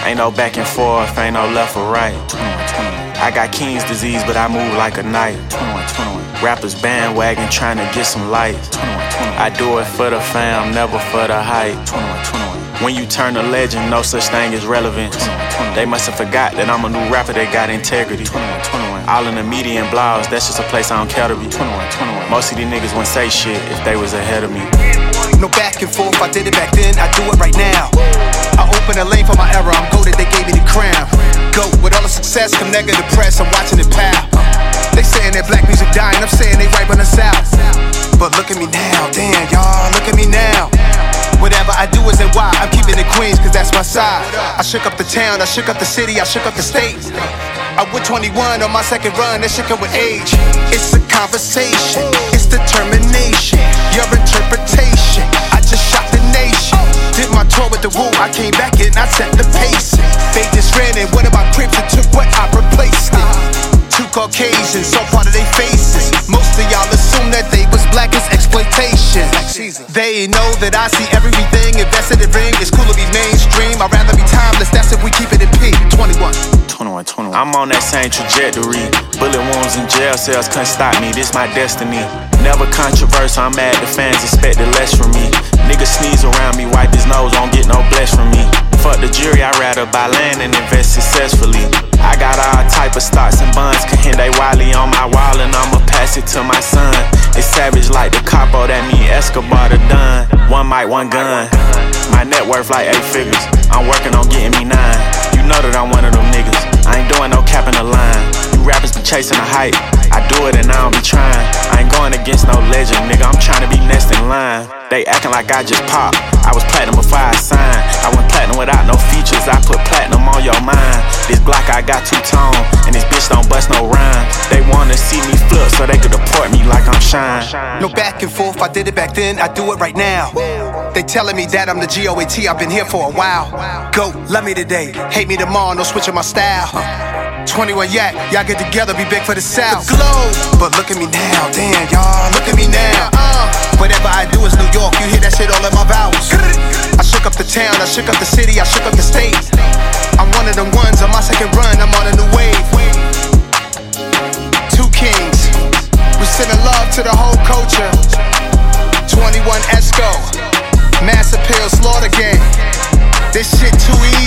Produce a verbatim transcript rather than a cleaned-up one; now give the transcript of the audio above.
Ain't no back and forth, ain't no left or right. I got King's disease, but I move like a knight. Rappers bandwagon trying to get some light. I do it for the fam, never for the hype. When you turn a legend, no such thing as relevance. They must have forgot that I'm a new rapper that got integrity. All in the media and blogs, that's just a place I don't care to be. Most of these niggas wouldn't say shit if they was ahead of me. No back and forth, I did it back then, I do it right now. I open a lane for my era, I'm goated, they gave me the crown. Go, with all the success come negative press, I'm watching it pow. They saying that black music dying, I'm saying they right on the south. But look at me now, damn y'all, look at me now. Whatever I do is in why, I'm keeping it Queens cause that's my side. I shook up the town, I shook up the city, I shook up the state. I went twenty-one on my second run, that shit come with age. It's a conversation, it's determination, your interpretation. I just shot the nation, did my tour with the Woo, I came back and I set the pace. They just ran in, what about Crips, it took what I replaced it. Two Caucasians, so part of their faces. Most of y'all assume that they was black as exploitation. They know that I see everything invested in ring. It's cool to be mainstream, I'd rather be timeless, that's if we keep it in P. twenty-one. twenty-one, twenty-one. I'm on that same trajectory. Bullet wounds and jail cells couldn't stop me, this my destiny. Never controversial, I'm mad the fans expected less from me. Niggas sneeze around me, wipe his nose, won't get no bless from me. Fuck the jury, I'd rather buy land and invest successfully. I got all type of stocks and bonds, Kahinde Wiley on my wall and I'ma pass it to my son. It's savage like the capo, that mean Escobar the Don. One mic, one gun. My net worth like eight figures, I'm working on getting me nine. You know that I'm one of them niggas, I ain't doing no cap in the line. You rappers be chasing the hype, I do it and I don't be trying. I ain't going against no legend, nigga, I'm trying to be next in line. They acting like I just popped, I was platinum before I signed. I went platinum without no features, I put platinum on your mind. This Glock I got two-tone, and this bitch don't bust no rhyme. They wanna see me flip so they could deport me like I'm Shine. No back and forth, I did it back then, I do it right now. They telling me that I'm the G O A T, I've been here for a while. Go, love me today, hate me tomorrow, no switching my style. twenty-one yak, y'all get together, be big for the South. The globe, but look at me now, damn y'all, look at me now. Uh, whatever I do is New York, you hear that shit all in my vowels. I shook up the town, I shook up the city, I shook up the state. I'm one of them ones on my second run, I'm on a new wave. Two kings, we sending love to the whole culture. twenty-one Esco, Mass Appeal, Slaughter Gang. This shit too easy.